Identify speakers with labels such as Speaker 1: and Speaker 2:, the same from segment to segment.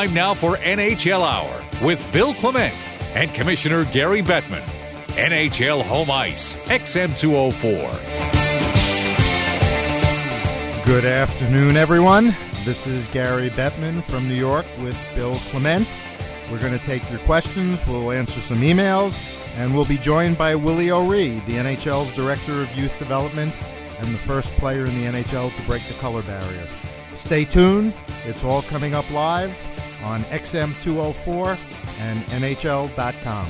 Speaker 1: Time now for NHL Hour with Bill Clement and Commissioner Gary Bettman. NHL Home Ice, XM204.
Speaker 2: Good afternoon, everyone. This is Gary Bettman from New York with Bill Clement. We're going to take your questions, we'll answer some emails, and we'll be joined by Willie O'Ree, the NHL's Director of Youth Development and the first player in the NHL to break the color barrier. Stay tuned. It's all coming up live on XM204 and NHL.com.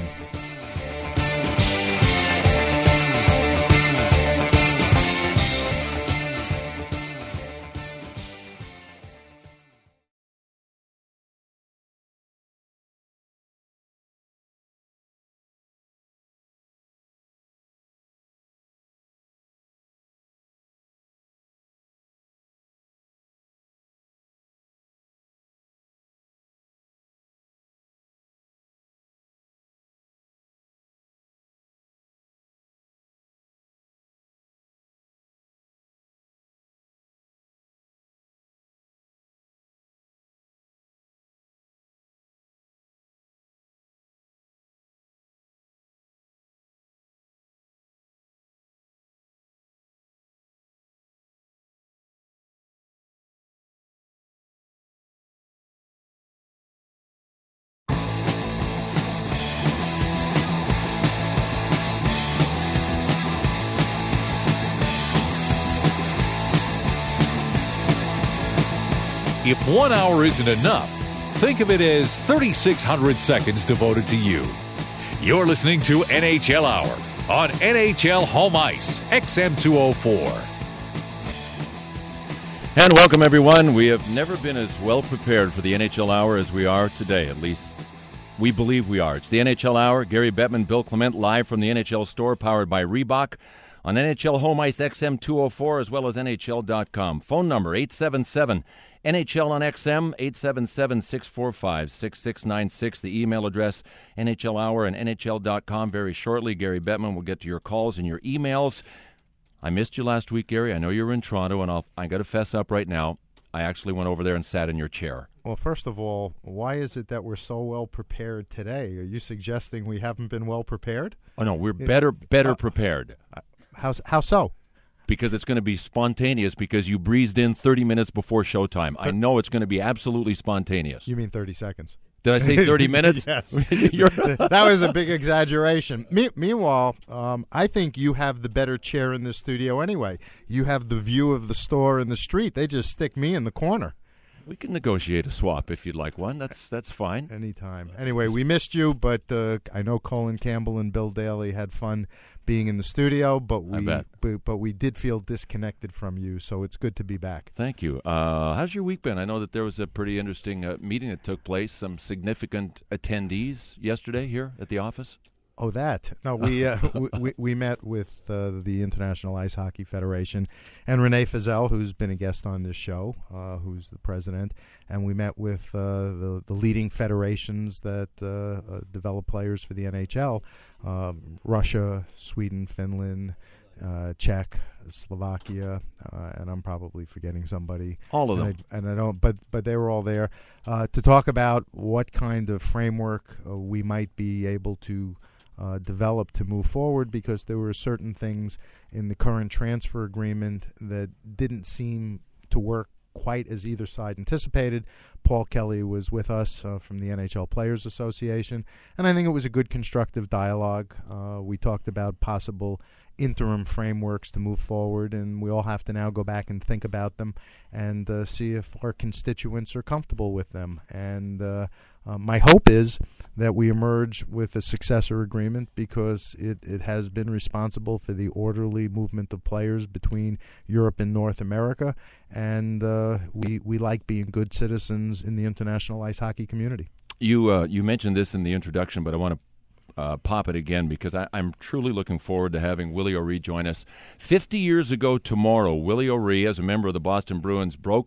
Speaker 1: If 1 hour isn't enough, think of it as 3,600 seconds devoted to you. You're listening to NHL Hour on NHL Home Ice, XM204.
Speaker 3: And welcome, everyone. We have never been as well prepared for the NHL Hour as we are today. At least we believe we are. It's the NHL Hour. Gary Bettman, Bill Clement, live from the NHL store, powered by Reebok on NHL Home Ice XM204 as well as NHL.com. Phone number 877 NHL on XM, 877-645-6696. The email address, NHL Hour and NHL.com. Very shortly, Gary Bettman will get to your calls and your emails. I missed you last week, Gary. I know you were in Toronto, and I got to fess up right now. I actually went over there and sat in your chair.
Speaker 2: Well, first of all, why is it that we're so well prepared today? Are you suggesting we haven't been well prepared?
Speaker 3: Oh, no, we're better prepared.
Speaker 2: How so?
Speaker 3: Because it's going to be spontaneous, because you breezed in 30 minutes before showtime. I know it's going to be absolutely spontaneous.
Speaker 2: You mean 30 seconds?
Speaker 3: Did I say 30 minutes?
Speaker 2: Yes. That was a big exaggeration. Meanwhile, I think you have the better chair in the studio anyway. You have the view of the store and the street. They just stick me in the corner.
Speaker 3: We can negotiate a swap if you'd like one. That's fine.
Speaker 2: Anytime. Anyway, we missed you, but I know Colin Campbell and Bill Daly had fun being in the studio, but we did feel disconnected from you, so it's good to be back.
Speaker 3: Thank you. How's your week been? I know that there was a pretty interesting meeting that took place, some significant attendees yesterday here at the office.
Speaker 2: Oh, that. No, we met with the International Ice Hockey Federation and Renee Fizell, who's been a guest on this show, who's the president, and we met with the leading federations that develop players for the NHL, Russia, Sweden, Finland, Czech, Slovakia, and I'm probably forgetting somebody.
Speaker 3: All of them.
Speaker 2: And I don't, but they were all there to talk about what kind of framework we might be able to develop to move forward, because there were certain things in the current transfer agreement that didn't seem to work quite as either side anticipated. Paul Kelly was with us from the NHL Players Association, and I think it was a good constructive dialogue. We talked about possible interim frameworks to move forward, and we all have to now go back and think about them and see if our constituents are comfortable with them. And my hope is that we emerge with a successor agreement, because it has been responsible for the orderly movement of players between Europe and North America, and we like being good citizens in the international ice hockey community.
Speaker 3: You mentioned this in the introduction, but I want to pop it again, because I'm truly looking forward to having Willie O'Ree join us. 50 years ago tomorrow, Willie O'Ree, as a member of the Boston Bruins, broke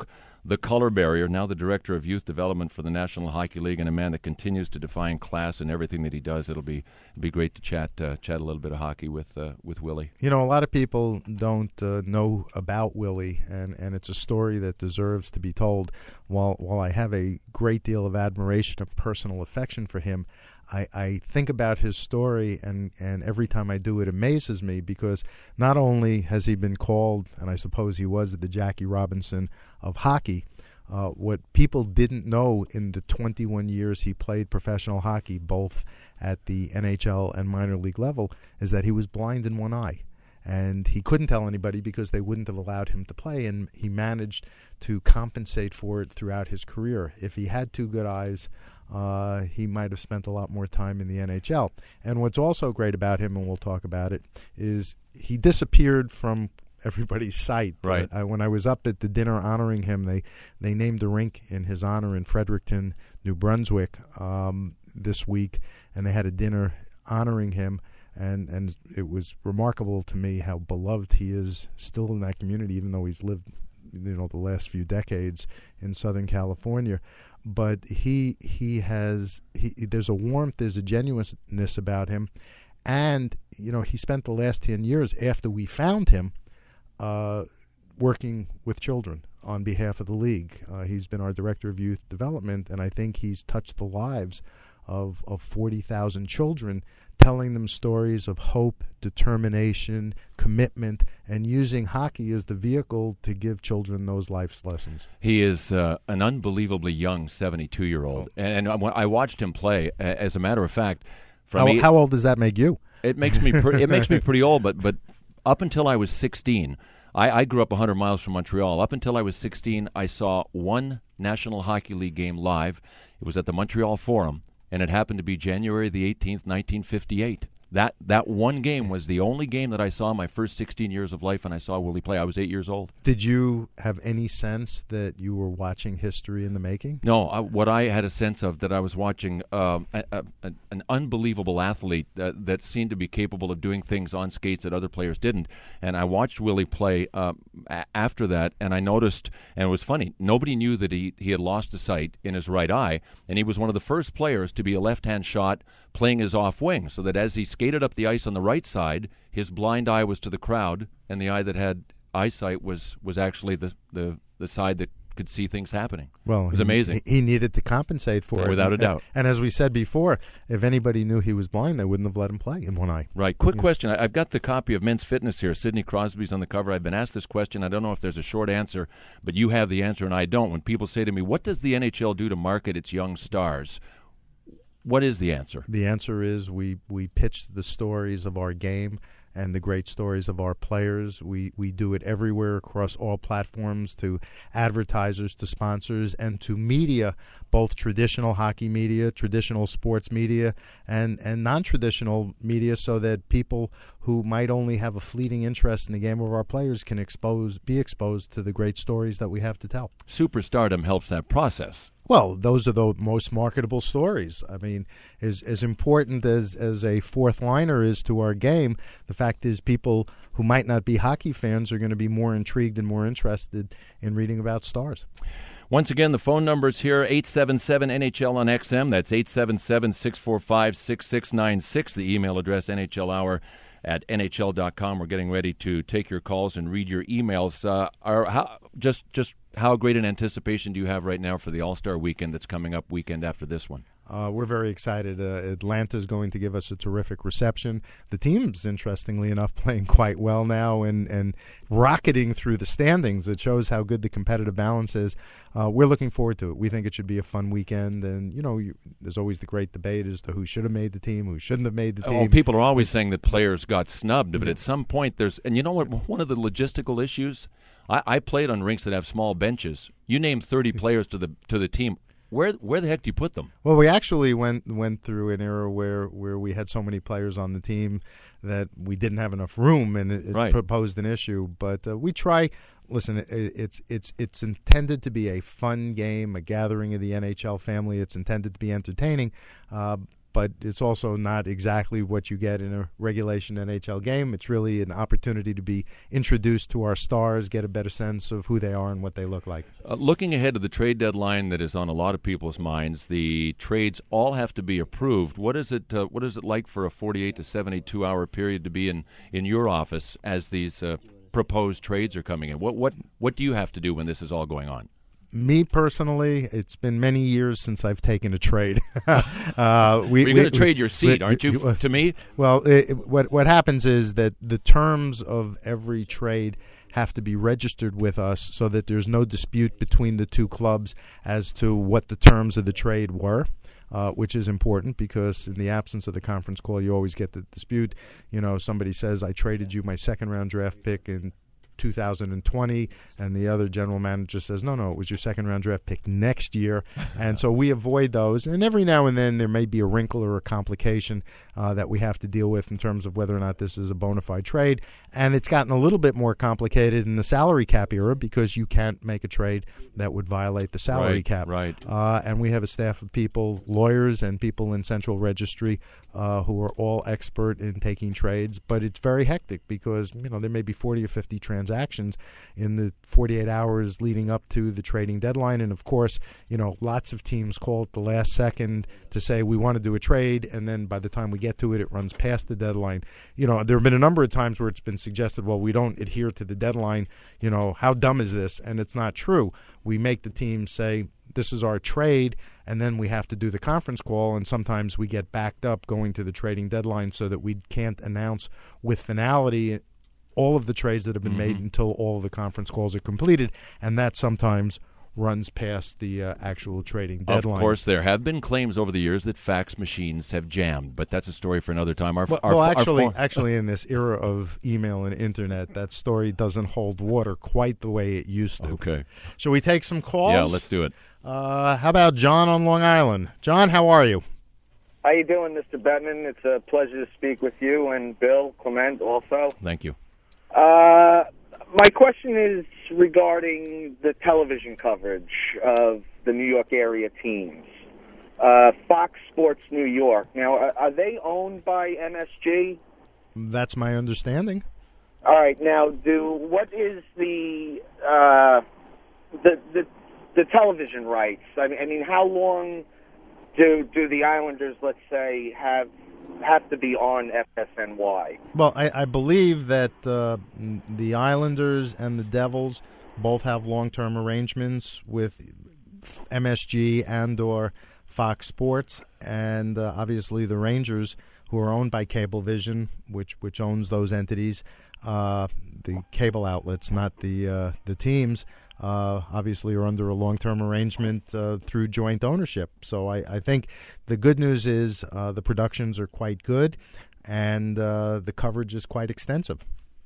Speaker 3: the color barrier, now the director of youth development for the National Hockey League, and a man that continues to define class in everything that he does. It'll be great to chat a little bit of hockey with Willie.
Speaker 2: You know, a lot of people don't know about Willie, and it's a story that deserves to be told. While I have a great deal of admiration and personal affection for him, I think about his story, and every time I do, it amazes me, because not only has he been called, and I suppose he was, the Jackie Robinson of hockey, what people didn't know in the 21 years he played professional hockey, both at the NHL and minor league level, is that he was blind in one eye. And he couldn't tell anybody because they wouldn't have allowed him to play, and he managed to compensate for it throughout his career. If he had two good eyes, he might have spent a lot more time in the NHL. And what's also great about him, and we'll talk about it, is he disappeared from everybody's sight.
Speaker 3: Right.
Speaker 2: When I was up at the dinner honoring him, they named a rink in his honor in Fredericton, New Brunswick, this week, and they had a dinner honoring him. And it was remarkable to me how beloved he is still in that community, even though he's lived, the last few decades in Southern California. But there's a warmth, there's a genuineness about him, and he spent the last 10 years after we found him working with children on behalf of the league. He's been our director of youth development, and I think he's touched the lives of 40,000 children, telling them stories of hope, determination, commitment, and using hockey as the vehicle to give children those life lessons.
Speaker 3: He is an unbelievably young 72-year-old, and I watched him play. As a matter of fact,
Speaker 2: how old does that make you?
Speaker 3: It makes me it makes me pretty old, but up until I was 16, I grew up 100 miles from Montreal. Up until I was 16, I saw one National Hockey League game live. It was at the Montreal Forum, and it happened to be January the 18th, 1958. That one game was the only game that I saw in my first 16 years of life, and I saw Willie play. I was 8 years old.
Speaker 2: Did you have any sense that you were watching history in the making?
Speaker 3: No. What I had a sense of, that I was watching an unbelievable athlete that seemed to be capable of doing things on skates that other players didn't. And I watched Willie play after that, and I noticed, and it was funny, nobody knew that he had lost his sight in his right eye, and he was one of the first players to be a left-hand shot playing his off wing, so that as he skated up the ice on the right side, his blind eye was to the crowd, and the eye that had eyesight was actually the side that could see things happening.
Speaker 2: Well,
Speaker 3: it was amazing.
Speaker 2: He needed to compensate for it.
Speaker 3: Without a doubt.
Speaker 2: And as we said before, if anybody knew he was blind, they wouldn't have let him play in one eye.
Speaker 3: Right. Quick question. I've got the copy of Men's Fitness here. Sidney Crosby's on the cover. I've been asked this question. I don't know if there's a short answer, but you have the answer and I don't. When people say to me, what does the NHL do to market its young stars? What is the answer?
Speaker 2: The answer is we pitch the stories of our game and the great stories of our players. We do it everywhere across all platforms, to advertisers, to sponsors, and to media, both traditional hockey media, traditional sports media, and non-traditional media, so that people who might only have a fleeting interest in the game of our players can be exposed to the great stories that we have to tell.
Speaker 3: Superstardom helps that process.
Speaker 2: Well, those are the most marketable stories. I mean, as important as a fourth liner is to our game, the fact is people who might not be hockey fans are going to be more intrigued and more interested in reading about stars.
Speaker 3: Once again, the phone number's here, 877-NHL on XM. That's 877-645-6696. The email address, NHLhour@NHL.com. We're getting ready to take your calls and read your emails. How great an anticipation do you have right now for the All-Star Weekend that's coming up weekend after this one?
Speaker 2: We're very excited. Atlanta's going to give us a terrific reception. The team's, interestingly enough, playing quite well now and rocketing through the standings. It shows how good the competitive balance is. We're looking forward to it. We think it should be a fun weekend. And, there's always the great debate as to who should have made the team, who shouldn't have made the team.
Speaker 3: Oh, people are always saying that players got snubbed, but at some point and you know what, one of the logistical issues, I played on rinks that have small benches. You name 30 players to the team. Where the heck do you put them?
Speaker 2: Well, we actually went through an era where we had so many players on the team that we didn't have enough room, and it posed an issue. But we try. Listen, it's intended to be a fun game, a gathering of the NHL family. It's intended to be entertaining. but it's also not exactly what you get in a regulation NHL game. It's really an opportunity to be introduced to our stars, get a better sense of who they are and what they look like.
Speaker 3: Looking ahead to the trade deadline that is on a lot of people's minds, the trades all have to be approved. What is it like for a 48 to 72 hour period to be in your office as these proposed trades are coming in? What do you have to do when this is all going on?
Speaker 2: Me personally, it's been many years since I've taken a trade.
Speaker 3: You're going to trade your seat, aren't you, to me?
Speaker 2: Well, what happens is that the terms of every trade have to be registered with us so that there's no dispute between the two clubs as to what the terms of the trade were. Which is important because in the absence of the conference call, you always get the dispute. Somebody says, I traded you my second-round draft pick in 2020, and the other general manager says, no, it was your second-round draft pick next year. And so we avoid those. And every now and then there may be a wrinkle or a complication that we have to deal with in terms of whether or not this is a bona fide trade. And it's gotten a little bit more complicated in the salary cap era because you can't make a trade that would violate the salary cap.
Speaker 3: Right.
Speaker 2: And we have a staff of people, lawyers and people in central registry who are all expert in taking trades. But it's very hectic because, there may be 40 or 50 transactions in the 48 hours leading up to the trading deadline. And, of course, lots of teams call at the last second to say we want to do a trade, and then by the time we get to it, it runs past the deadline. There have been a number of times where it's been suggested, well, we don't adhere to the deadline. How dumb is this? And it's not true. We make the team say, this is our trade, and then we have to do the conference call, and sometimes we get backed up going to the trading deadline so that we can't announce with finality all of the trades that have been made until all of the conference calls are completed, and that sometimes runs past the actual trading deadline.
Speaker 3: Of course, there have been claims over the years that fax machines have jammed, but that's a story for another time.
Speaker 2: Actually, in this era of email and internet, that story doesn't hold water quite the way it used to.
Speaker 3: Okay.
Speaker 2: Shall we take some calls?
Speaker 3: Yeah, let's do it.
Speaker 2: How about John on Long Island? John, how are you?
Speaker 4: How you doing, Mr. Bettman? It's a pleasure to speak with you, and Bill Clement also.
Speaker 3: Thank you.
Speaker 4: My question is regarding the television coverage of the New York area teams. Fox Sports New York. Now, are they owned by MSG?
Speaker 2: That's my understanding.
Speaker 4: All right. Now, what is the television rights? I mean, how long do the Islanders, let's say, have to be on FSNY?
Speaker 2: Well, I believe that the Islanders and the Devils both have long-term arrangements with MSG and or Fox Sports, and obviously the Rangers, who are owned by Cablevision, which owns those entities, the cable outlets, not the teams, obviously are under a long-term arrangement through joint ownership. So I think the good news is the productions are quite good, and the coverage is quite extensive.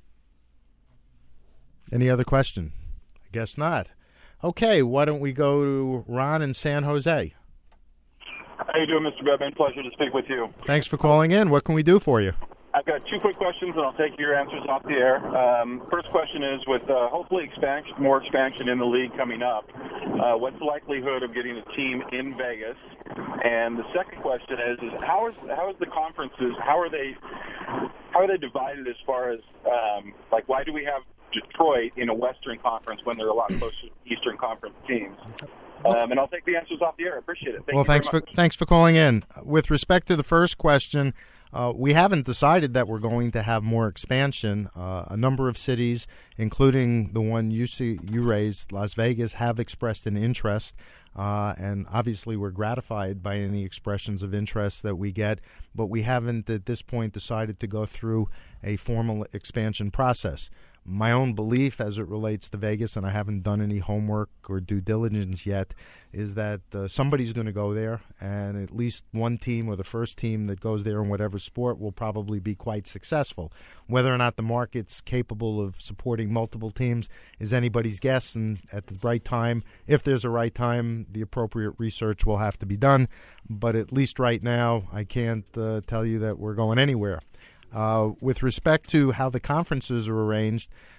Speaker 2: Any other question? I guess not. Okay, why don't we go to Ron in San Jose?
Speaker 5: How you doing, Mr. Bettman? Pleasure to speak with you.
Speaker 2: Thanks for calling in. What can we do for you?
Speaker 5: I've got two quick questions, and I'll take your answers off the air. First question is, with hopefully more expansion in the league coming up, what's the likelihood of getting a team in Vegas? And the second question is how is the conferences? How are they divided as far as why do we have Detroit in a Western Conference when they're a lot closer to Eastern Conference teams? And I'll take the answers off the air. I appreciate it.
Speaker 2: Thanks for calling in. With respect to the first question, we haven't decided that we're going to have more expansion. A number of cities, including the one you raised, Las Vegas, have expressed an interest, and obviously we're gratified by any expressions of interest that we get, but we haven't at this point decided to go through a formal expansion process. My own belief as it relates to Vegas, and I haven't done any homework or due diligence yet, is that somebody's going to go there, and at least one team or the first team that goes there in whatever sport will probably be quite successful. Whether or not the market's capable of supporting multiple teams is anybody's guess, and at the right time, if there's a right time, the appropriate research will have to be done. But at least right now, I can't tell you that we're going anywhere. With respect to how the conferences are arranged,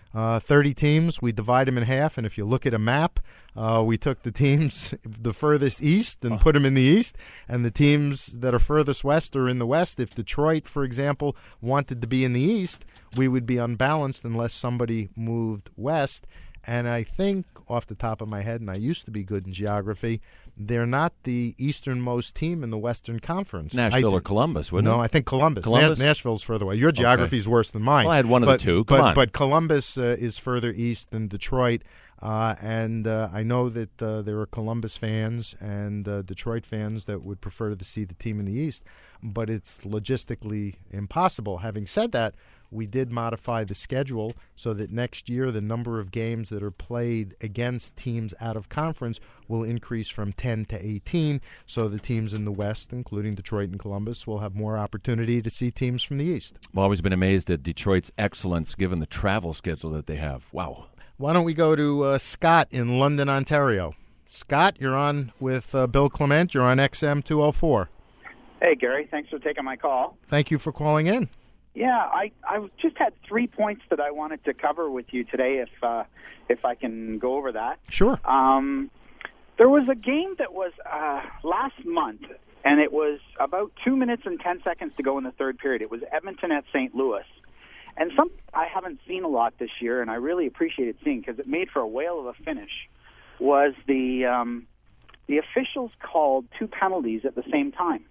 Speaker 2: 30 teams. We divide them in half, and if you look at a map, we took the teams the furthest east and put them in the east, and the teams that are furthest west are in the west. If Detroit, for example, wanted to be in the east, we would be unbalanced unless somebody moved west. And I think, off the top of my head, and I used to be good in geography, they're not the easternmost team in the Western Conference.
Speaker 3: Nashville or Columbus, wouldn't it?
Speaker 2: No, I think Columbus. Nashville's further away. Your geography is worse than mine.
Speaker 3: Well, I had one of the two. Come on.
Speaker 2: But Columbus is further east than Detroit. And I know that there are Columbus fans and Detroit fans that would prefer to see the team in the east, but it's logistically impossible. Having said that, we did modify the schedule so that next year the number of games that are played against teams out of conference will increase from 10 to 18, so the teams in the West, including Detroit and Columbus, will have more opportunity to see teams from the East.
Speaker 3: I've always been amazed at Detroit's excellence given the travel schedule that they have. Wow.
Speaker 2: Why don't we go to Scott in London, Ontario? Scott, you're on with Bill Clement. You're on XM 204.
Speaker 6: Hey, Gary. Thanks for taking my call.
Speaker 2: Thank you for calling in.
Speaker 6: Yeah, I just had 3 points that I wanted to cover with you today, if I can go over that.
Speaker 2: Sure.
Speaker 6: There was a game that was last month, and it was about 2 minutes and 10 seconds to go in the third period. It was Edmonton at St. Louis. And something I haven't seen a lot this year, and I really appreciated seeing because it made for a whale of a finish, was the officials called 2 penalties at the same time.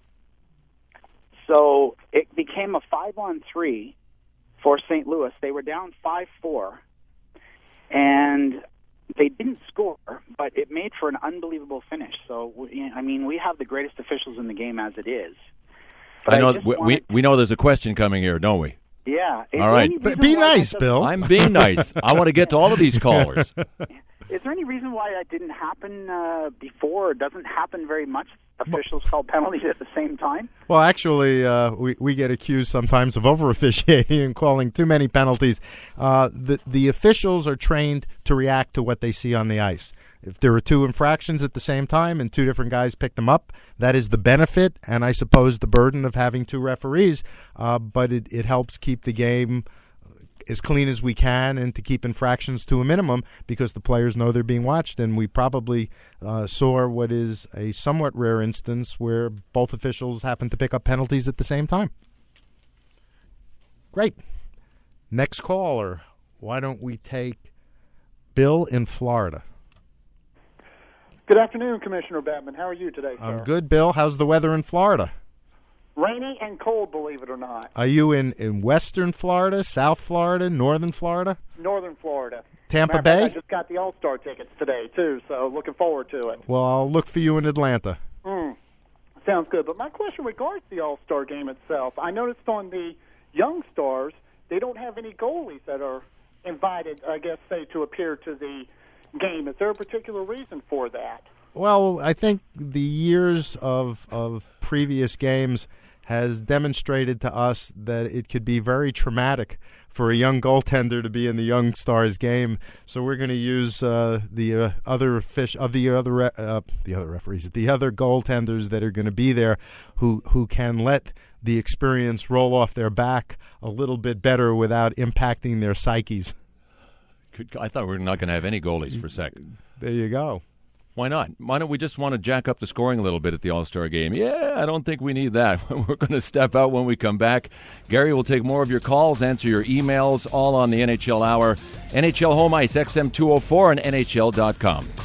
Speaker 6: So it became a 5-on-3 for St. Louis. They were down 5-4, and they didn't score, but it made for an unbelievable finish. So, we have the greatest officials in the game as it is. But
Speaker 3: I know we know there's a question coming here, don't we?
Speaker 6: Yeah.
Speaker 3: All right.
Speaker 2: But be nice, Bill.
Speaker 3: I'm being nice. I want to get to all of these callers.
Speaker 6: Is there any reason why that didn't happen before? It doesn't happen very much. Officials call penalties at the same time?
Speaker 2: Well, actually, we get accused sometimes of over-officiating and calling too many penalties. The officials are trained to react to what they see on the ice. If there are 2 infractions at the same time and 2 different guys pick them up, that is the benefit and I suppose the burden of having 2 referees, but it helps keep the game as clean as we can and to keep infractions to a minimum because the players know they're being watched. And we probably saw what is a somewhat rare instance where both officials happen to pick up penalties at the same time. Great. Next caller. Why don't we take Bill in Florida?
Speaker 7: Good afternoon, Commissioner Bettman. How are you today, sir?
Speaker 2: I'm good, Bill. How's the weather in Florida?
Speaker 7: Rainy and cold, believe it or not.
Speaker 2: Are you in western Florida, South Florida, northern Florida?
Speaker 7: Northern Florida.
Speaker 2: Tampa Bay?
Speaker 7: I just got the All-Star tickets today, too, so looking forward to it.
Speaker 2: Well, I'll look for you in Atlanta.
Speaker 7: Sounds good. But my question regards the All-Star game itself. I noticed on the Young Stars, they don't have any goalies that are invited, I guess, say, to appear to the game. Is there a particular reason for that?
Speaker 2: Well, I think the years of previous games has demonstrated to us that it could be very traumatic for a young goaltender to be in the Young Stars game. So we're going to use the other goaltenders that are going to be there, who can let the experience roll off their back a little bit better without impacting their psyches.
Speaker 3: I thought we were not going to have any goalies for a second.
Speaker 2: There you go.
Speaker 3: Why not? Why don't we just want to jack up the scoring a little bit at the All-Star game? Yeah, I don't think we need that. We're going to step out when we come back. Gary will take more of your calls, answer your emails, all on the NHL Hour. NHL Home Ice, XM 204 and NHL.com.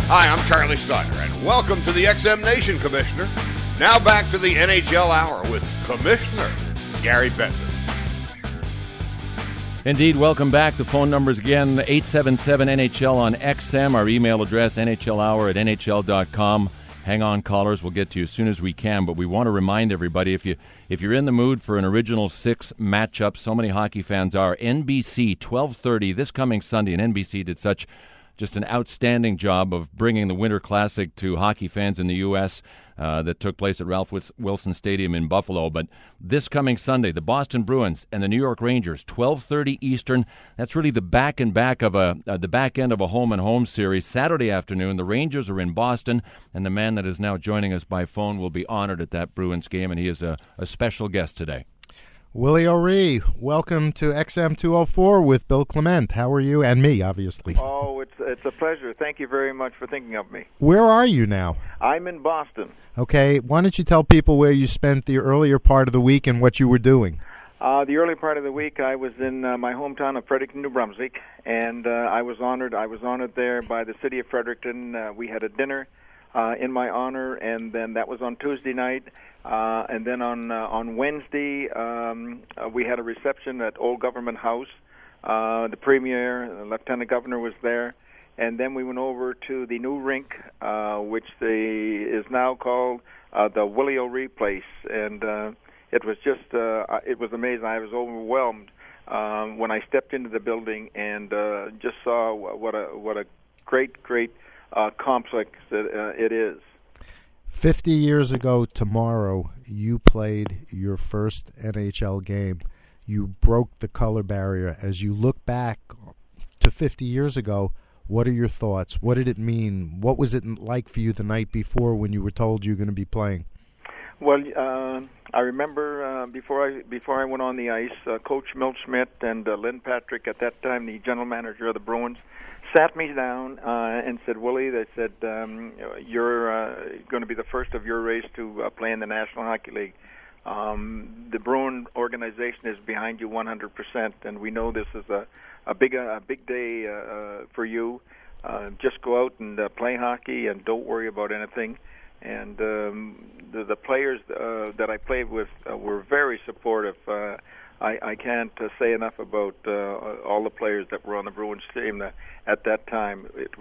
Speaker 8: Hi, I'm Charlie Steiner, and welcome to the XM Nation, Commissioner. Now back to the NHL Hour with Commissioner Gary Bettman.
Speaker 3: Indeed, welcome back. The phone numbers again, 877-NHL on XM. Our email address, nhlhour@nhl.com. Hang on, callers. We'll get to you as soon as we can. But we want to remind everybody, if you're in the mood for an Original Six matchup, so many hockey fans are, NBC 12:30 this coming Sunday, and NBC did such just an outstanding job of bringing the Winter Classic to hockey fans in the U.S. That took place at Ralph Wilson Stadium in Buffalo. But this coming Sunday, the Boston Bruins and the New York Rangers, 12:30 Eastern. That's really the back end of a home-and-home series. Saturday afternoon, the Rangers are in Boston, and the man that is now joining us by phone will be honored at that Bruins game, and he is a special guest today.
Speaker 2: Willie O'Ree, welcome to XM 204 with Bill Clement. How are you? And me, obviously.
Speaker 9: Oh, it's a pleasure. Thank you very much for thinking of me.
Speaker 2: Where are you now?
Speaker 9: I'm in Boston.
Speaker 2: Okay, why don't you tell people where you spent the earlier part of the week and what you were doing?
Speaker 9: The early part of the week, I was in my hometown of Fredericton, New Brunswick, and I was honored. I was honored there by the city of Fredericton. We had a dinner in my honor, and then that was on Tuesday night. And then on Wednesday, we had a reception at Old Government House. The Premier, the Lieutenant Governor was there. And then we went over to the new rink, which is now called the Willie O'Ree Place. And it was just, it was amazing. I was overwhelmed when I stepped into the building and just saw what a great complex it is.
Speaker 2: 50 years ago tomorrow, you played your first NHL game. You broke the color barrier. As you look back to 50 years ago, what are your thoughts? What did it mean? What was it like for you the night before when you were told you were going to be playing?
Speaker 9: Well, I remember before I went on the ice, Coach Milt Schmidt and Lynn Patrick, at that time the general manager of the Bruins, sat me down and said, Willie, they said, you're going to be the first of your race to play in the National Hockey League. The Bruin organization is behind you 100%, and we know this is a big day for you. Just go out and play hockey and don't worry about anything. And the players that I played with were very supportive. I can't say enough about all the players that were on the Bruins team at that time. It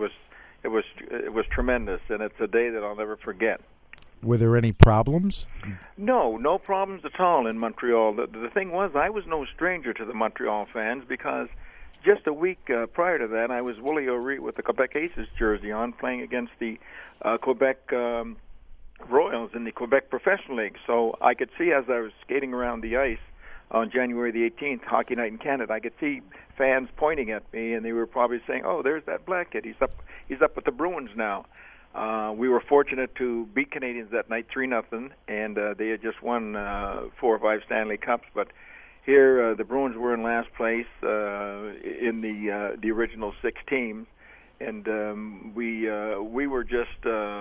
Speaker 9: was tremendous, and it's a day that I'll never forget.
Speaker 2: Were there any problems?
Speaker 9: No problems at all in Montreal. The thing was, I was no stranger to the Montreal fans because just a week prior to that, I was Willie O'Ree with the Quebec Aces jersey on, playing against the Quebec Royals in the Quebec Professional League. So I could see as I was skating around the ice on January the 18th, Hockey Night in Canada, I could see fans pointing at me, and they were probably saying, "Oh, there's that black kid. He's up with the Bruins now." We were fortunate to beat Canadians that night 3-0, and they had just won 4 or 5 Stanley Cups. But here, the Bruins were in last place in the original 6 teams, and we were just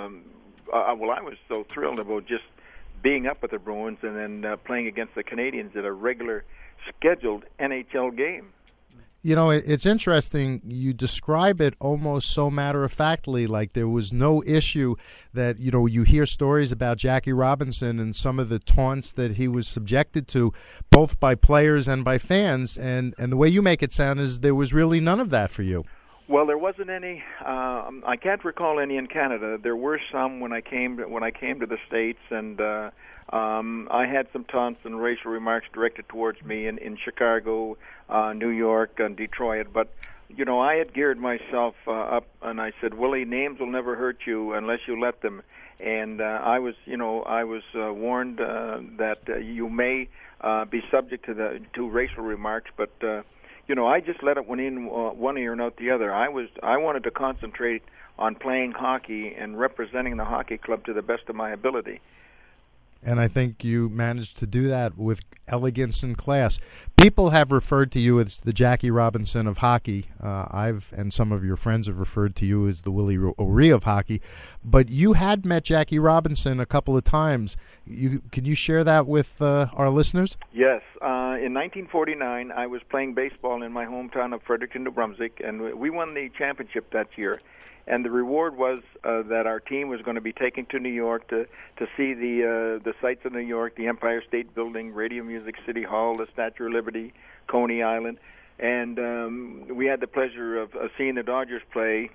Speaker 9: I was so thrilled about just being up with the Bruins and then playing against the Canadians at a regular scheduled NHL game.
Speaker 2: You know, it's interesting. You describe it almost so matter-of-factly, like there was no issue that, you know, you hear stories about Jackie Robinson and some of the taunts that he was subjected to, both by players and by fans, and the way you make it sound is there was really none of that for you.
Speaker 9: Well, there wasn't any. I can't recall any in Canada. There were some when I came to the States, and I had some taunts and racial remarks directed towards me in Chicago, New York, and Detroit. But you know, I had geared myself up, and I said, Willie, names will never hurt you unless you let them. And I was warned that you may be subject to racial remarks, but. You know, I just let it in one ear and out the other. I wanted to concentrate on playing hockey and representing the hockey club to the best of my ability.
Speaker 2: And I think you managed to do that with elegance and class. People have referred to you as the Jackie Robinson of hockey. And some of your friends have referred to you as the Willie O'Ree of hockey. But you had met Jackie Robinson a couple of times. Can you share that with our listeners?
Speaker 9: Yes. In 1949, I was playing baseball in my hometown of Fredericton, New Brunswick, and we won the championship that year. And the reward was that our team was going to be taken to New York to see the sights of New York, the Empire State Building, Radio Music City Hall, the Statue of Liberty, Coney Island. And we had the pleasure of seeing the Dodgers play.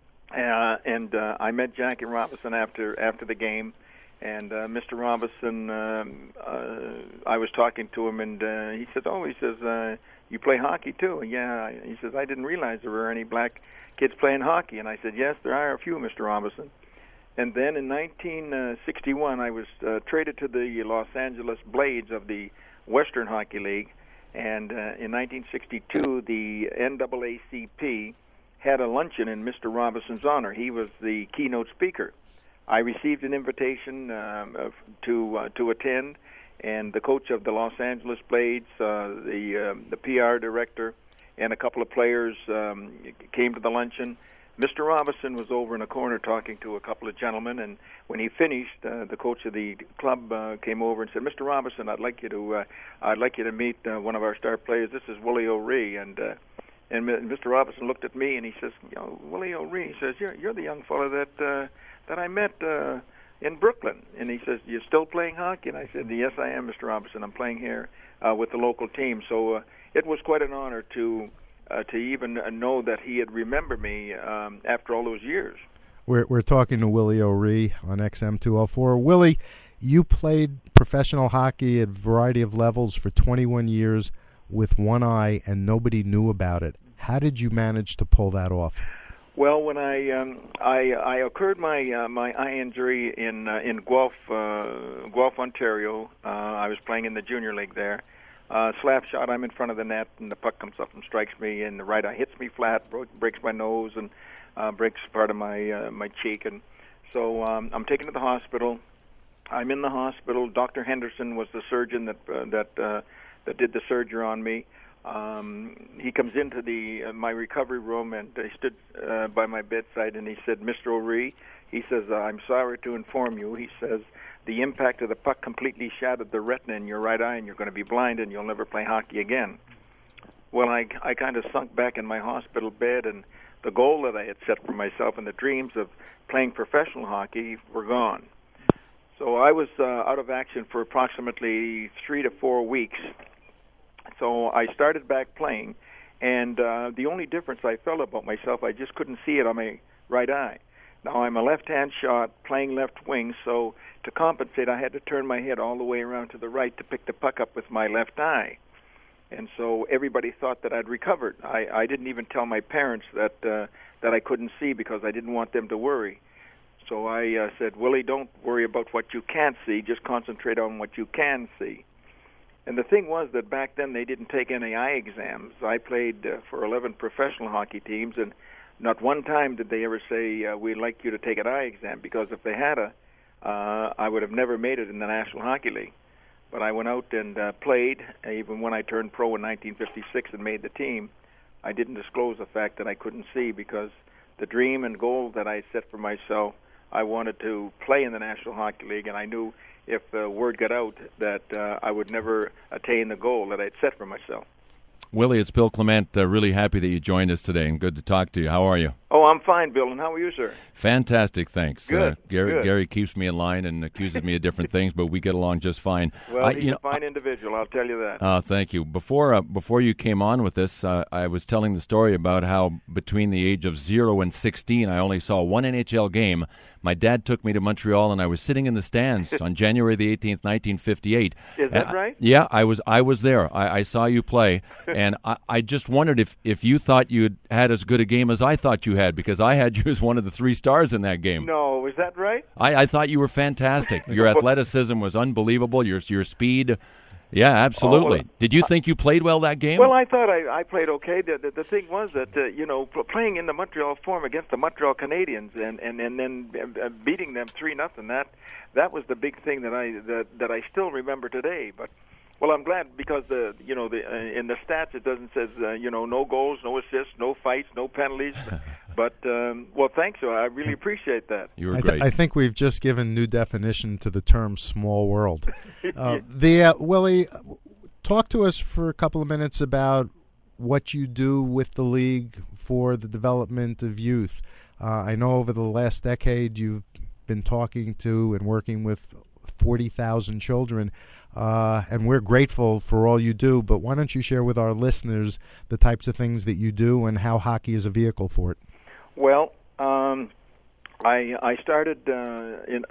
Speaker 9: And I met Jackie Robinson after the game. And Mr. Robinson, I was talking to him, and he says, you play hockey too? Yeah. He says, I didn't realize there were any black kids playing hockey. And I said, yes, there are a few, Mr. Robinson. And then in 1961, I was traded to the Los Angeles Blades of the Western Hockey League. And in 1962, the NAACP had a luncheon in Mr. Robinson's honor. He was the keynote speaker. I received an invitation to attend, and the coach of the Los Angeles Blades, the PR director, and a couple of players came to the luncheon. Mr. Robinson was over in a corner talking to a couple of gentlemen, and when he finished, the coach of the club came over and said, "Mr. Robinson, I'd like you to meet one of our star players. This is Willie O'Ree." And Mr. Robinson looked at me and he says, "Willie O'Ree," he says, "You're the young fellow that I met in Brooklyn." And he says, "You're still playing hockey?" And I said, "Yes, I am, Mr. Robinson. I'm playing here with the local team." So it was quite an honor to even know that he had remembered me after all those years.
Speaker 2: We're talking to Willie O'Ree on XM 204. Willie, you played professional hockey at a variety of levels for 21 years with one eye, and nobody knew about it. How did you manage to pull that off?
Speaker 9: Well, when I occurred my eye injury in Guelph, Ontario, I was playing in the junior league there. Slap shot, I'm in front of the net, and the puck comes up and strikes me, and the right eye hits me flat, breaks my nose, and breaks part of my cheek. And so I'm taken to the hospital. I'm in the hospital. Dr. Henderson was the surgeon that did the surgery on me. He comes into my recovery room, and he stood by my bedside, and he said, "Mr. O'Ree," he says, "I'm sorry to inform you," he says, "the impact of the puck completely shattered the retina in your right eye, and you're going to be blind, and you'll never play hockey again." Well, I kind of sunk back in my hospital bed, and the goal that I had set for myself and the dreams of playing professional hockey were gone. So I was out of action for approximately 3 to 4 weeks. So I started back playing, and the only difference I felt about myself, I just couldn't see it on my right eye. Now, I'm a left-hand shot, playing left wing, so to compensate, I had to turn my head all the way around to the right to pick the puck up with my left eye. And so everybody thought that I'd recovered. I didn't even tell my parents that I couldn't see because I didn't want them to worry. So I said, "Willie, don't worry about what you can't see. Just concentrate on what you can see." And the thing was that back then they didn't take any eye exams. I played for 11 professional hockey teams, and not one time did they ever say, "We'd like you to take an eye exam," because if they had I would have never made it in the National Hockey League. But I went out and played. Even when I turned pro in 1956 and made the team, I didn't disclose the fact that I couldn't see, because the dream and goal that I set for myself, I wanted to play in the National Hockey League, and I knew if the word got out that I would never attain the goal that I'd set for myself.
Speaker 3: Willie, it's Bill Clement. Really happy that you joined us today, and good to talk to you. How are you?
Speaker 9: Oh, I'm fine, Bill, and how are you, sir?
Speaker 3: Fantastic, thanks.
Speaker 9: Good.
Speaker 3: Gary keeps me in line and accuses me of different things, but we get along just fine.
Speaker 9: Well, he's a fine individual, I'll tell you that.
Speaker 3: Thank you. Before you came on with this, I was telling the story about how between the age of 0 and 16, I only saw one NHL game. My dad took me to Montreal, and I was sitting in the stands on January the 18th, 1958.
Speaker 9: Is that right?
Speaker 3: Yeah, I was there. I saw you play, and I just wondered if you thought you had as good a game as I thought you had, because I had you as one of the 3 stars in that game.
Speaker 9: No, is that right?
Speaker 3: I thought you were fantastic. Your athleticism was unbelievable. Your speed. Yeah, absolutely.
Speaker 9: Oh, well,
Speaker 3: did you think you played well that game?
Speaker 9: Well, I thought I played okay. The thing was that playing in the Montreal Forum against the Montreal Canadiens and then beating them 3-0. That was the big thing that I still remember today. But well, I'm glad, because in the stats it doesn't says no goals, no assists, no fights, no penalties. But well, thanks. I really appreciate that.
Speaker 3: You were great.
Speaker 2: I think we've just given new definition to the term "small world." Willie, talk to us for a couple of minutes about what you do with the league for the development of youth. I know over the last decade you've been talking to and working with 40,000 children, and we're grateful for all you do. But why don't you share with our listeners the types of things that you do and how hockey is a vehicle for it?
Speaker 9: Well, I started in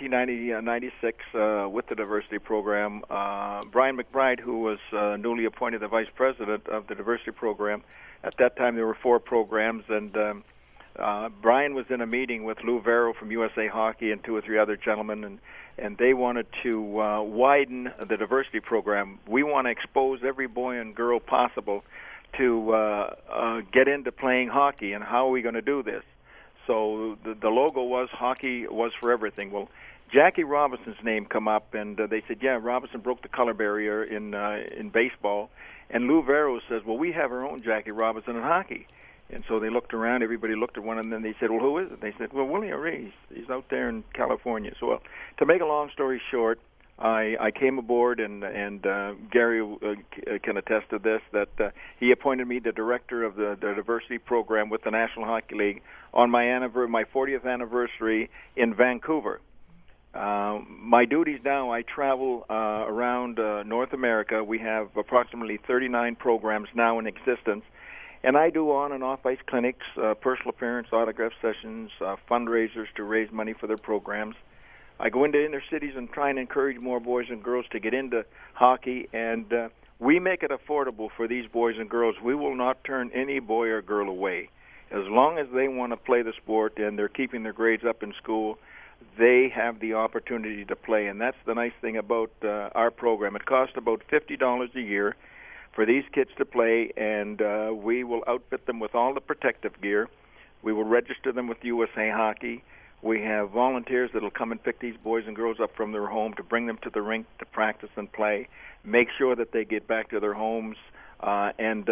Speaker 9: 1996 with the diversity program. Brian McBride, who was newly appointed the vice president of the diversity program, at that time there were 4 programs, and Brian was in a meeting with Lou Vero from USA Hockey and 2 or 3 other gentlemen, and they wanted to widen the diversity program. We want to expose every boy and girl possible to get into playing hockey, and how are we going to do this? So the logo was hockey was for everything. Well, Jackie Robinson's name come up, and they said, yeah, Robinson broke the color barrier in baseball. And Lou Vero says, well, we have our own Jackie Robinson in hockey. And so they looked around, everybody looked at one, and then they said, well, who is it? They said, well, Willie O'Ree, he's out there in California. So, well, to make a long story short, I came aboard, and Gary can attest to this, that he appointed me the director of the diversity program with the National Hockey League on my 40th anniversary in Vancouver. My duties now, I travel around North America. We have approximately 39 programs now in existence, and I do on and off ice clinics, personal appearance, autograph sessions, fundraisers to raise money for their programs. I go into inner cities and try and encourage more boys and girls to get into hockey, and we make it affordable for these boys and girls. We will not turn any boy or girl away. As long as they want to play the sport and they're keeping their grades up in school, they have the opportunity to play, and that's the nice thing about our program. It costs about $50 a year for these kids to play, and we will outfit them with all the protective gear. We will register them with USA Hockey. We have volunteers that will come and pick these boys and girls up from their home to bring them to the rink to practice and play, make sure that they get back to their homes. And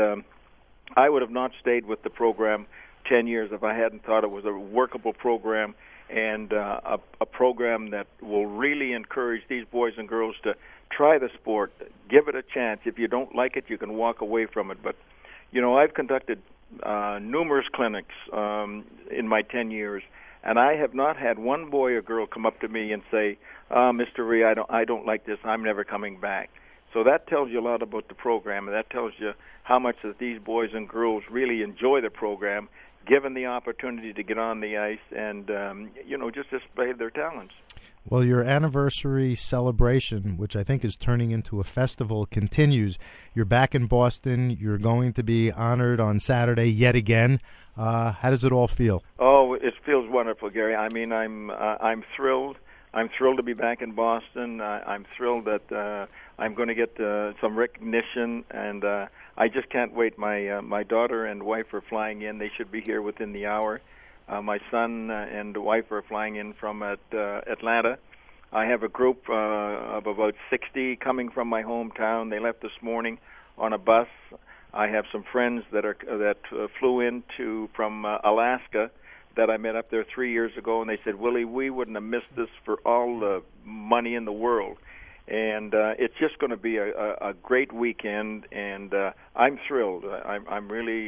Speaker 9: I would have not stayed with the program 10 years if I hadn't thought it was a workable program and a program that will really encourage these boys and girls to try the sport, give it a chance. If you don't like it, you can walk away from it. But, you know, I've conducted numerous clinics in my 10 years, and I have not had one boy or girl come up to me and say, Mr. Ree, I don't like this, I'm never coming back. So that tells you a lot about the program, and that tells you how much that these boys and girls really enjoy the program, given the opportunity to get on the ice and, just display their talents.
Speaker 2: Well, your anniversary celebration, which I think is turning into a festival, continues. You're back in Boston. You're going to be honored on Saturday yet again. How does it all feel?
Speaker 9: Oh, it feels wonderful, Gary. I mean, I'm thrilled. I'm thrilled to be back in Boston. I'm thrilled that I'm going to get some recognition, and I just can't wait. My daughter and wife are flying in. They should be here within the hour. My son and wife are flying in from Atlanta. I have a group of about 60 coming from my hometown. They left this morning on a bus. I have some friends that flew in from Alaska that I met up there 3 years ago, and they said, Willie, we wouldn't have missed this for all the money in the world. And it's just going to be a great weekend, and I'm thrilled. I'm really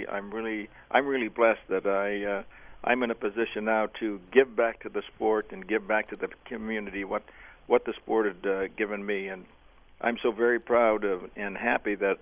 Speaker 9: blessed that I'm in a position now to give back to the sport and give back to the community what the sport had given me, and I'm so very proud of and happy that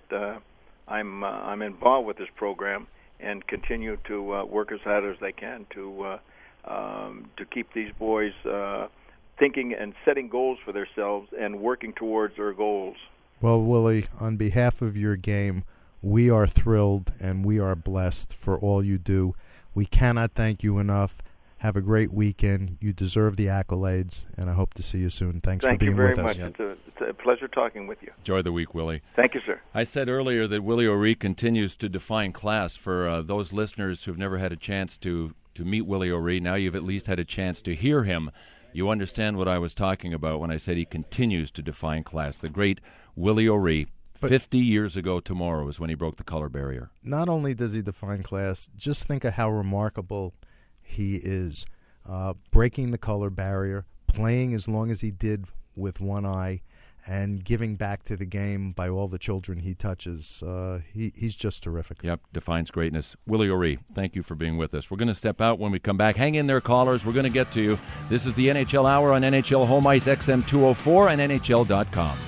Speaker 9: I'm involved with this program and continue to work as hard as they can to keep these boys thinking and setting goals for themselves and working towards their goals.
Speaker 2: Well, Willie, on behalf of your game, we are thrilled and we are blessed for all you do. We cannot thank you enough. Have a great weekend. You deserve the accolades, and I hope to see you soon. Thanks for being with us.
Speaker 9: Thank you very much. It's a pleasure talking with you.
Speaker 3: Enjoy the week, Willie.
Speaker 9: Thank you, sir.
Speaker 3: I said earlier that Willie O'Ree continues to define class. For those listeners who've never had a chance to meet Willie O'Ree, now you've at least had a chance to hear him. You understand what I was talking about when I said he continues to define class. The great Willie O'Ree. 50 years ago tomorrow is when he broke the color barrier.
Speaker 2: Not only does he define class, just think of how remarkable he is. Breaking the color barrier, playing as long as he did with one eye, and giving back to the game by all the children he touches. He's just terrific.
Speaker 3: Yep, defines greatness. Willie O'Ree, thank you for being with us. We're going to step out when we come back. Hang in there, callers. We're going to get to you. This is the NHL Hour on NHL Home Ice XM 204 and NHL.com.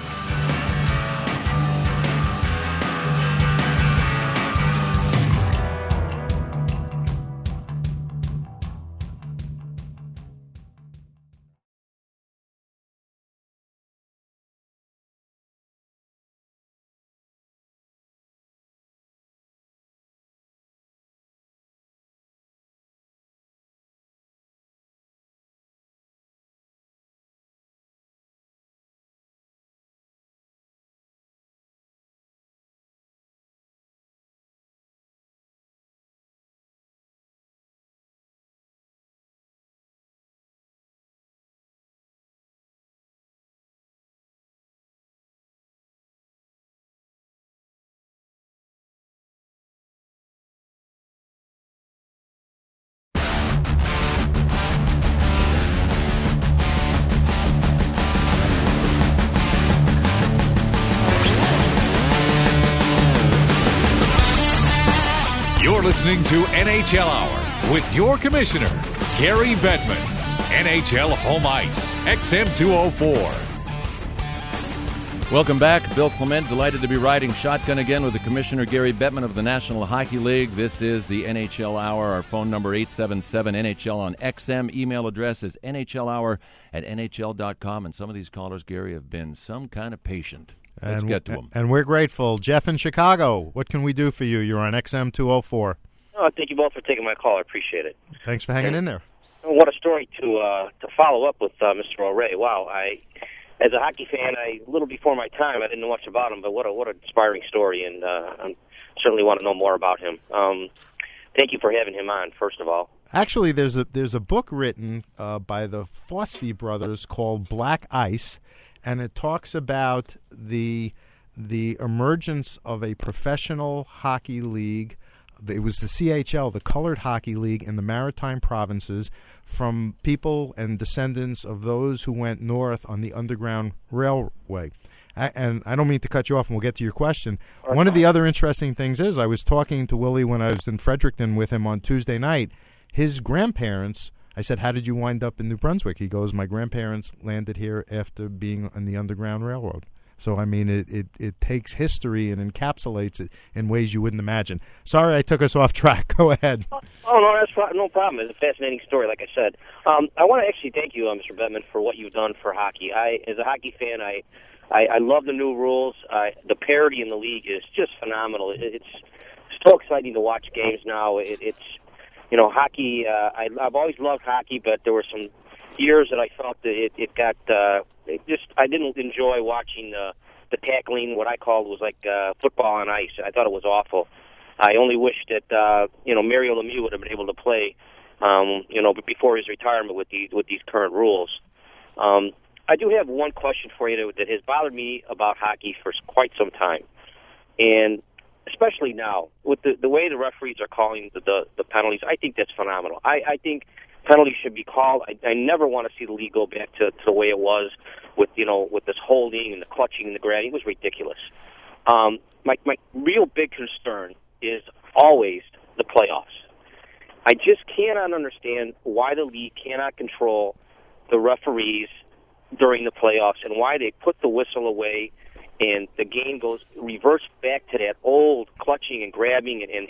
Speaker 1: You're listening to NHL Hour with your commissioner, Gary Bettman. NHL Home Ice, XM 204.
Speaker 3: Welcome back. Bill Clement, delighted to be riding shotgun again with the Commissioner Gary Bettman of the National Hockey League. This is the NHL Hour. Our phone number 877-NHL on XM. Email address is nhl.hour@nhl.com. And some of these callers, Gary, have been some kind of patient. Let's get to them.
Speaker 2: And we're grateful. Jeff in Chicago, what can we do for you? You're on XM 204.
Speaker 10: Oh, thank you both for taking my call. I appreciate it.
Speaker 2: Thanks for hanging in there.
Speaker 10: What a story to follow up with Mr. O'Ree. Wow, as a hockey fan, a little before my time, I didn't know much about him, but what an inspiring story, and I certainly want to know more about him. Thank you for having him on, first of all.
Speaker 2: Actually, there's a book written by the Fosty brothers called Black Ice, and it talks about the emergence of a professional hockey league. It was the CHL, the Colored Hockey League in the Maritime Provinces, from people and descendants of those who went north on the Underground Railway. And I don't mean to cut you off, and we'll get to your question. One of the other interesting things is I was talking to Willie when I was in Fredericton with him on Tuesday night. His grandparents, I said, how did you wind up in New Brunswick? He goes, my grandparents landed here after being on the Underground Railroad. So, I mean, it takes history and encapsulates it in ways you wouldn't imagine. Sorry I took us off track. Go ahead.
Speaker 10: Oh, no, that's no problem. It's a fascinating story, like I said. I want to actually thank you, Mr. Bettman, for what you've done for hockey. As a hockey fan, I love the new rules. The parity in the league is just phenomenal. It's so exciting to watch games now. It's hockey. I've always loved hockey, but there were some years that I felt that it got. I didn't enjoy watching the tackling. What I called was like football on ice. I thought it was awful. I only wish that Mario Lemieux would have been able to play, before his retirement with these current rules. I do have one question for you that has bothered me about hockey for quite some time, and especially now with the way the referees are calling the penalties. I think that's phenomenal. I think penalties should be called. I never want to see the league go back to the way it was with this holding and the clutching and the grabbing. It was ridiculous. My real big concern is always the playoffs. I just cannot understand why the league cannot control the referees during the playoffs and why they put the whistle away and the game goes reverse back to that old clutching and grabbing and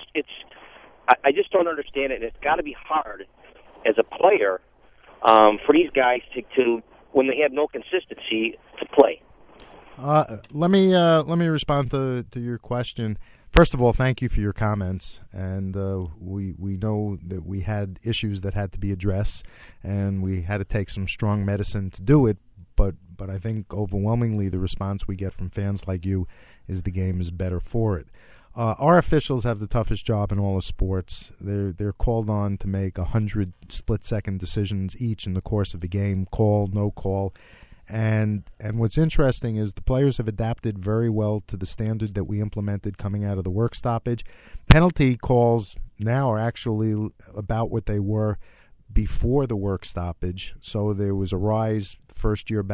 Speaker 10: I just don't understand it, and it's got to be hard as a player for these guys to when they have no consistency to play.
Speaker 2: Let me respond to your question. First of all, thank you for your comments, and we know that we had issues that had to be addressed, and we had to take some strong medicine to do it. But I think overwhelmingly the response we get from fans like you is the game is better for it. Our officials have the toughest job in all of sports. They're called on to make 100 split-second decisions each in the course of a game, call, no call. And what's interesting is the players have adapted very well to the standard that we implemented coming out of the work stoppage. Penalty calls now are actually about what they were before the work stoppage. So there was a rise first year back,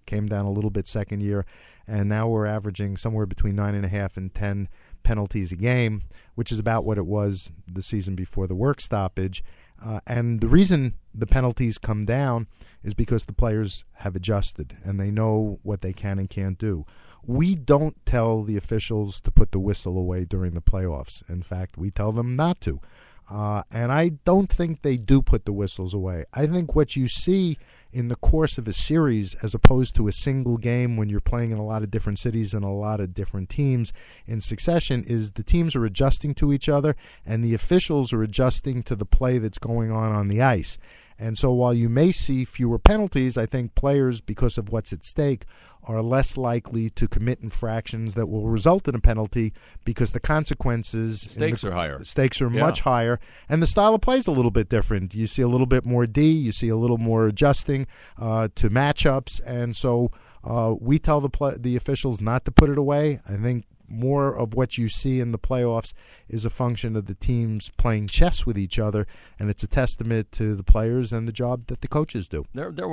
Speaker 2: came down a little bit second year, and now we're averaging somewhere between 9.5 and 10 penalties a game, which is about what it was the season before the work stoppage. And the reason the penalties come down is because the players have adjusted and they know what they can and can't do. We don't tell the officials to put the whistle away during the playoffs. In fact, we tell them not to. And I don't think they do put the whistles away. I think what you see in the course of a series, as opposed to a single game when you're playing in a lot of different cities and a lot of different teams in succession, is the teams are adjusting to each other and the officials are adjusting to the play that's going on the ice. And so while you may see fewer penalties, I think players, because of what's at stake, are less likely to commit infractions that will result in a penalty because the consequences...
Speaker 3: Stakes are higher.
Speaker 2: Stakes are much higher. And the style of play is a little bit different. You see a little bit more D. You see a little more adjusting to matchups. And so we tell the officials not to put it away. I think more of what you see in the playoffs is a function of the teams playing chess with each other, and it's a testament to the players and the job that the coaches do.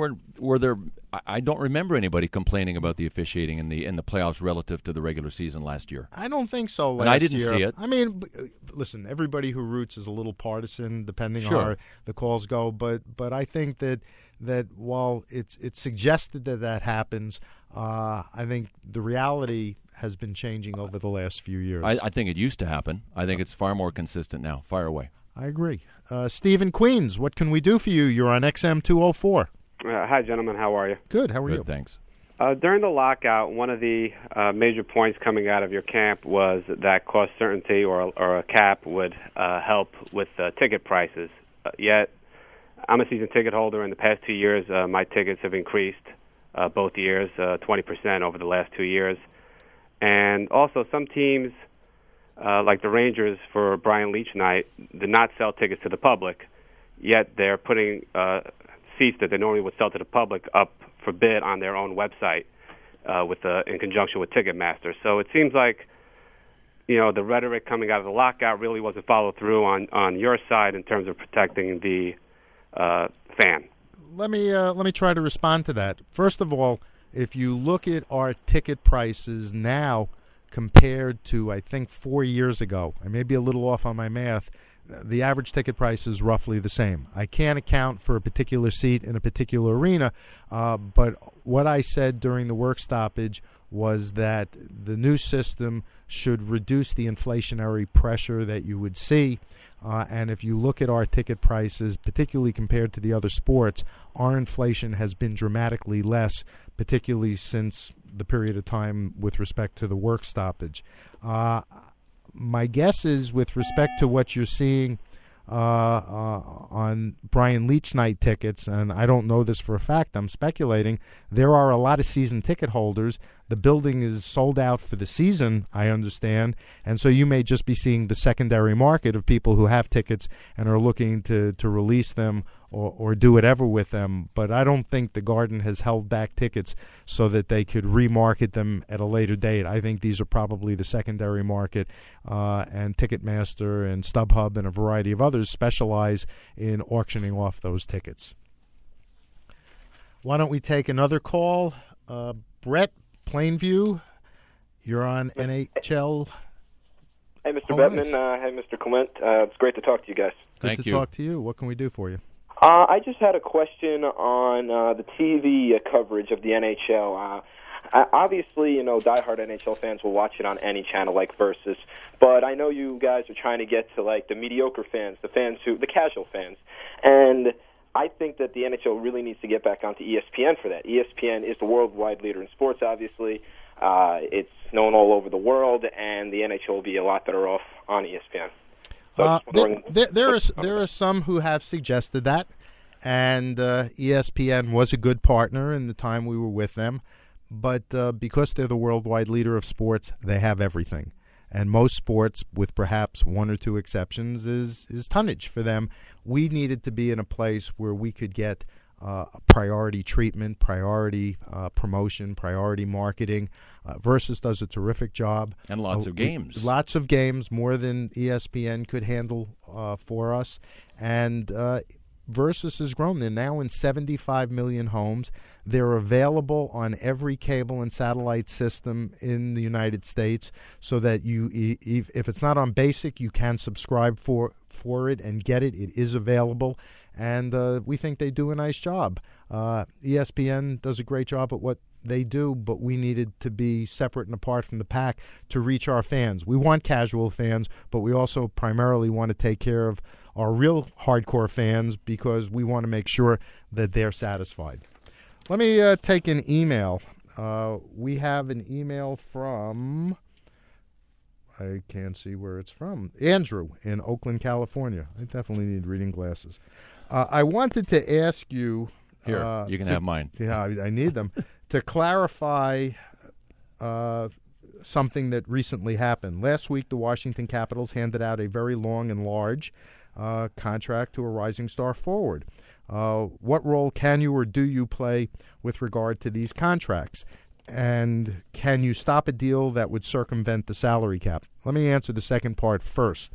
Speaker 3: I don't remember anybody complaining about the officiating in the playoffs relative to the regular season last year.
Speaker 2: I don't think so last year.
Speaker 3: And I didn't see it.
Speaker 2: I mean, listen, everybody who roots is a little partisan depending on how the calls go, but I think that while it's suggested that happens, I think the reality has been changing over the last few years.
Speaker 3: I think it used to happen. I think it's far more consistent now. Fire away.
Speaker 2: I agree. Steve in Queens, what can we do for you? You're on XM 204.
Speaker 11: Hi, gentlemen. How are you?
Speaker 2: Good. How are you?
Speaker 3: Good, thanks.
Speaker 11: During the lockout, one of the major points coming out of your camp was that cost certainty or a cap would help with ticket prices. Yet, I'm a season ticket holder. In the past 2 years, my tickets have increased both years, 20% over the last 2 years. And also, some teams, like the Rangers for Brian Leach night, did not sell tickets to the public, yet they're putting seats that they normally would sell to the public up for bid on their own website in conjunction with Ticketmaster. So it seems like, the rhetoric coming out of the lockout really wasn't followed through on your side in terms of protecting the fan.
Speaker 2: Let me try to respond to that. First of all, if you look at our ticket prices now compared to, I think, 4 years ago, I may be a little off on my math, the average ticket price is roughly the same. I can't account for a particular seat in a particular arena, but what I said during the work stoppage was that the new system should reduce the inflationary pressure that you would see. And if you look at our ticket prices, particularly compared to the other sports, our inflation has been dramatically less, particularly since the period of time with respect to the work stoppage. My guess is, with respect to what you're seeing on Brian Leach night tickets, and I don't know this for a fact, I'm speculating, there are a lot of season ticket holders. The building is sold out for the season, I understand, and so you may just be seeing the secondary market of people who have tickets and are looking to release them or do whatever with them. But I don't think the Garden has held back tickets so that they could remarket them at a later date. I think these are probably the secondary market, and Ticketmaster and StubHub and a variety of others specialize in auctioning off those tickets. Why don't we take another call? Brett, Plainview, you're on NHL.
Speaker 12: Hey, Mr. Bettman. Hey, Mr. Clement. It's great to talk to you guys.
Speaker 2: Good to talk to you. What can we do for you?
Speaker 12: I just had a question on the TV coverage of the NHL. Obviously, diehard NHL fans will watch it on any channel like Versus, but I know you guys are trying to get to like the mediocre fans, the casual fans, and I think that the NHL really needs to get back onto ESPN for that. ESPN is the worldwide leader in sports, obviously. It's known all over the world, and the NHL will be a lot better off on ESPN. So
Speaker 2: there are some who have suggested that, and ESPN was a good partner in the time we were with them, but because they're the worldwide leader of sports, they have everything. And most sports, with perhaps one or two exceptions, is tonnage for them. We needed to be in a place where we could get priority treatment, priority promotion, priority marketing. Versus does a terrific job.
Speaker 3: And lots of games.
Speaker 2: Lots of games, more than ESPN could handle for us. And Versus has grown. They're now in 75 million homes. They're available on every cable and satellite system in the United States, so that if it's not on basic, you can subscribe for it and get it. It is available, and we think they do a nice job. ESPN does a great job at what they do, but we needed to be separate and apart from the pack to reach our fans. We want casual fans, but we also primarily want to take care of our real hardcore fans, because we want to make sure that they're satisfied. Let me take an email. We have an email from, I can't see where it's from, Andrew in Oakland, California. I definitely need reading glasses. I wanted to ask you...
Speaker 3: Here, you can have mine.
Speaker 2: Yeah, I need them. To clarify something that recently happened. Last week, the Washington Capitals handed out a very long and large contract to a rising star forward. What role can you or do you play with regard to these contracts? And can you stop a deal that would circumvent the salary cap? Let me answer the second part first.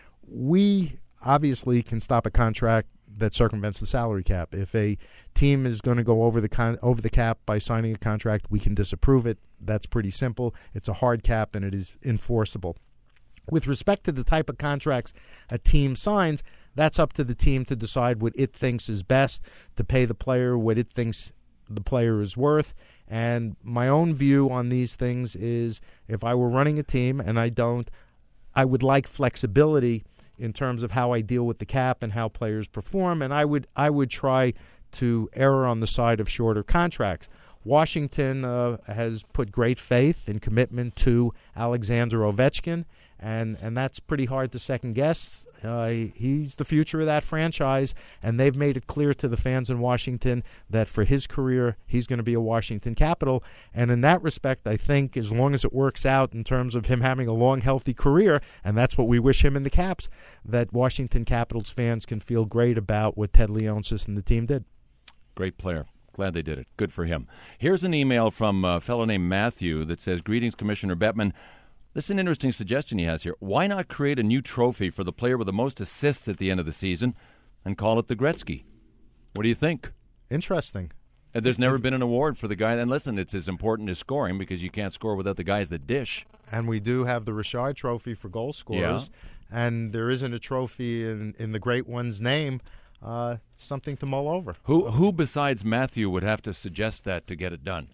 Speaker 2: We obviously can stop a contract that circumvents the salary cap. If a team is going to go over the cap by signing a contract, we can disapprove it. That's pretty simple. It's a hard cap, and it is enforceable. With respect to the type of contracts a team signs, that's up to the team to decide what it thinks is best, to pay the player what it thinks the player is worth. And my own view on these things is, if I were running a team, and I don't, I would like flexibility in terms of how I deal with the cap and how players perform, and I would try to err on the side of shorter contracts. Washington has put great faith and commitment to Alexander Ovechkin, and that's pretty hard to second guess. He's the future of that franchise, and they've made it clear to the fans in Washington that for his career, he's going to be a Washington Capital. And in that respect, I think as long as it works out in terms of him having a long, healthy career, and that's what we wish him in the Caps, that Washington Capitals fans can feel great about what Ted Leonsis and the team did.
Speaker 3: Great player. Glad they did it. Good for him. Here's an email from a fellow named Matthew that says, "Greetings, Commissioner Bettman. This is an interesting suggestion he has here. Why not create a new trophy for the player with the most assists at the end of the season and call it the Gretzky? What do you think?"
Speaker 2: Interesting.
Speaker 3: And there's never been an award for the guy. And listen, it's as important as scoring, because you can't score without the guys that dish.
Speaker 2: And we do have the Richard Trophy for goal scorers. Yeah. And there isn't a trophy in the great one's name. Something to mull over.
Speaker 3: Who besides Matthew would have to suggest that to get it done?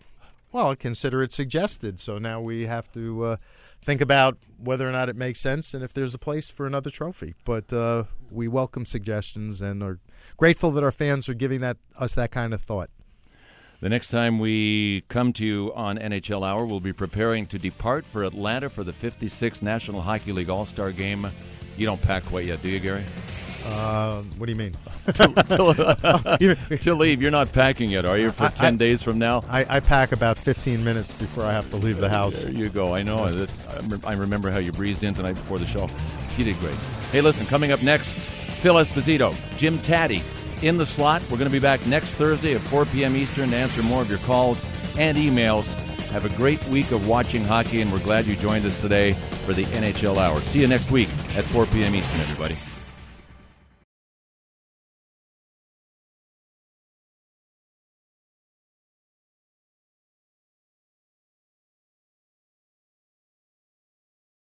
Speaker 2: Well, consider it suggested. So now we have to think about whether or not it makes sense and if there's a place for another trophy. But we welcome suggestions and are grateful that our fans are giving us that kind of thought.
Speaker 3: The next time we come to you on NHL Hour, we'll be preparing to depart for Atlanta for the 56th National Hockey League All-Star Game. You don't pack quite yet, do you, Gary?
Speaker 2: What do you mean?
Speaker 3: To leave. You're not packing yet, are you, for 10 days from now?
Speaker 2: I pack about 15 minutes before I have to leave the house.
Speaker 3: There you go. I know. I remember how you breezed in tonight before the show. You did great. Hey, listen, coming up next, Phil Esposito, Jim Taddy in the slot. We're going to be back next Thursday at 4 p.m. Eastern to answer more of your calls and emails. Have a great week of watching hockey, and we're glad you joined us today for the NHL Hour. See you next week at 4 p.m. Eastern, everybody.